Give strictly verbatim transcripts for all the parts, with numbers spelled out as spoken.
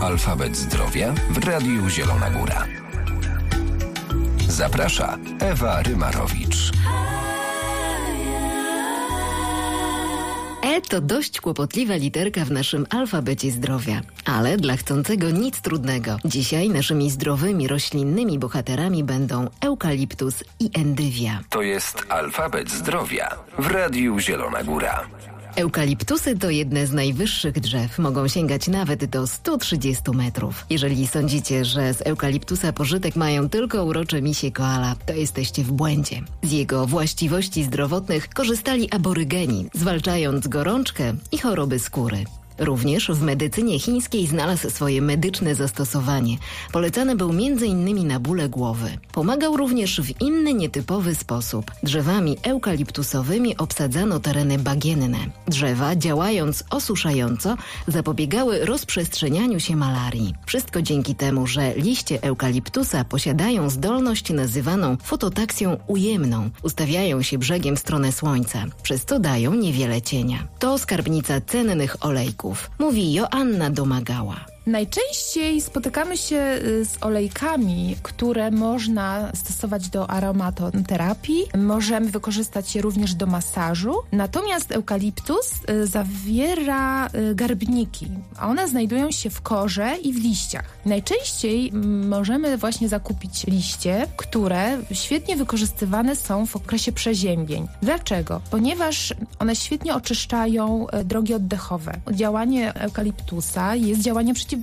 Alfabet Zdrowia w Radiu Zielona Góra. Zaprasza Ewa Rymarowicz. E to dość kłopotliwa literka w naszym alfabecie zdrowia, ale dla chcącego nic trudnego. Dzisiaj naszymi zdrowymi roślinnymi bohaterami będą eukaliptus i endywia. To jest Alfabet Zdrowia w Radiu Zielona Góra. Eukaliptusy to jedne z najwyższych drzew, mogą sięgać nawet do sto trzydzieści metrów. Jeżeli sądzicie, że z eukaliptusa pożytek mają tylko urocze misie koala, to jesteście w błędzie. Z jego właściwości zdrowotnych korzystali aborygeni, zwalczając gorączkę i choroby skóry. Również w medycynie chińskiej znalazł swoje medyczne zastosowanie. Polecany był między innymi na bóle głowy. Pomagał również w inny nietypowy sposób. Drzewami eukaliptusowymi obsadzano tereny bagienne. Drzewa, działając osuszająco, zapobiegały rozprzestrzenianiu się malarii. Wszystko dzięki temu, że liście eukaliptusa posiadają zdolność nazywaną fototaksją ujemną. Ustawiają się brzegiem w stronę słońca, przez co dają niewiele cienia. To skarbnica cennych olejków, mówi Joanna Domagała. Najczęściej spotykamy się z olejkami, które można stosować do aromaterapii. Możemy wykorzystać je również do masażu. Natomiast eukaliptus zawiera garbniki. One znajdują się w korze i w liściach. Najczęściej możemy właśnie zakupić liście, które świetnie wykorzystywane są w okresie przeziębień. Dlaczego? Ponieważ one świetnie oczyszczają drogi oddechowe. Działanie eukaliptusa jest działaniem przeciwbakteryjnym,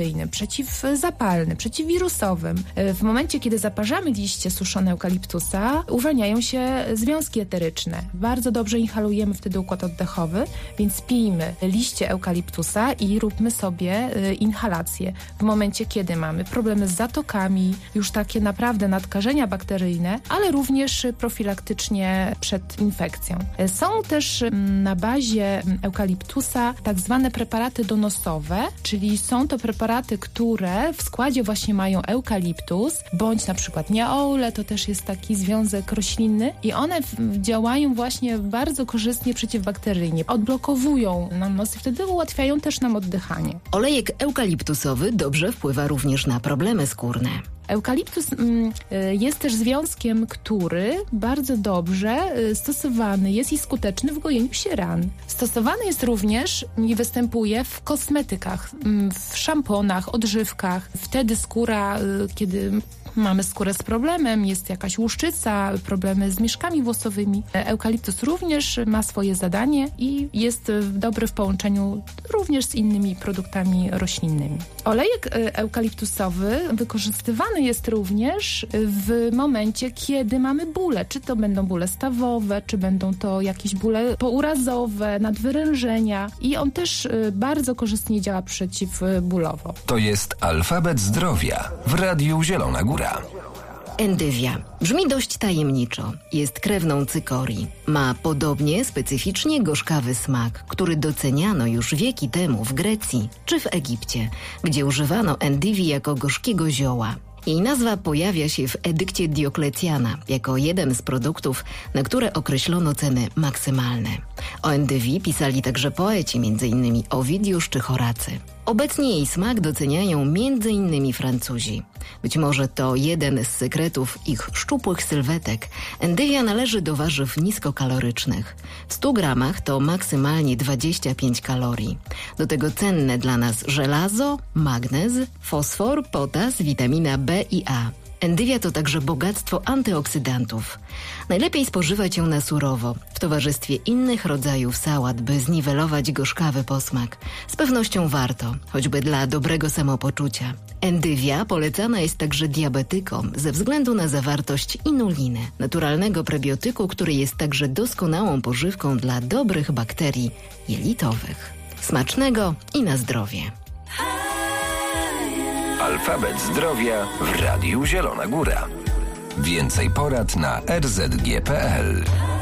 przeciwzapalnym, przeciwwirusowym. W momencie, kiedy zaparzamy liście suszone eukaliptusa, uwalniają się związki eteryczne. Bardzo dobrze inhalujemy wtedy układ oddechowy, więc pijmy liście eukaliptusa i róbmy sobie inhalację. W momencie, kiedy mamy problemy z zatokami, już takie naprawdę nadkażenia bakteryjne, ale również profilaktycznie przed infekcją. Są też na bazie eukaliptusa tak zwane preparaty donosowe, czyli są Są to preparaty, które w składzie właśnie mają eukaliptus, bądź na przykład niaoule, to też jest taki związek roślinny i one w, działają właśnie bardzo korzystnie przeciwbakteryjnie. Odblokowują nam nos i wtedy ułatwiają też nam oddychanie. Olejek eukaliptusowy dobrze wpływa również na problemy skórne. Eukaliptus mm, jest też związkiem, który bardzo dobrze stosowany jest i skuteczny w gojeniu się ran. Stosowany jest również i występuje w kosmetykach, w szamponach, odżywkach. Wtedy skóra, kiedy mamy skórę z problemem, jest jakaś łuszczyca, problemy z mieszkami włosowymi. Eukaliptus również ma swoje zadanie i jest dobry w połączeniu również z innymi produktami roślinnymi. Olejek eukaliptusowy wykorzystywany jest również w momencie, kiedy mamy bóle. Czy to będą bóle stawowe, czy będą to jakieś bóle pourazowe, nadwyrężenia i on też bardzo korzystnie działa przeciwbólowo. To jest Alfabet Zdrowia w Radiu Zielona Góra. Endywia. Brzmi dość tajemniczo. Jest krewną cykorii. Ma podobnie specyficznie gorzkawy smak, który doceniano już wieki temu w Grecji czy w Egipcie, gdzie używano endywii jako gorzkiego zioła. Jej nazwa pojawia się w edykcie Dioklecjana jako jeden z produktów, na które określono ceny maksymalne. O endywii pisali także poeci, między innymi Owidiusz czy Horacy. Obecnie jej smak doceniają między innymi Francuzi. Być może to jeden z sekretów ich szczupłych sylwetek. Endywia należy do warzyw niskokalorycznych. W stu gramach to maksymalnie dwadzieścia pięć kalorii. Do tego cenne dla nas żelazo, magnez, fosfor, potas, witamina B i A. Endywia to także bogactwo antyoksydantów. Najlepiej spożywać ją na surowo, w towarzystwie innych rodzajów sałat, by zniwelować gorzkawy posmak. Z pewnością warto, choćby dla dobrego samopoczucia. Endywia polecana jest także diabetykom ze względu na zawartość inuliny, naturalnego prebiotyku, który jest także doskonałą pożywką dla dobrych bakterii jelitowych. Smacznego i na zdrowie. Alfabet Zdrowia w Radiu Zielona Góra. Więcej porad na r z g kropka p l.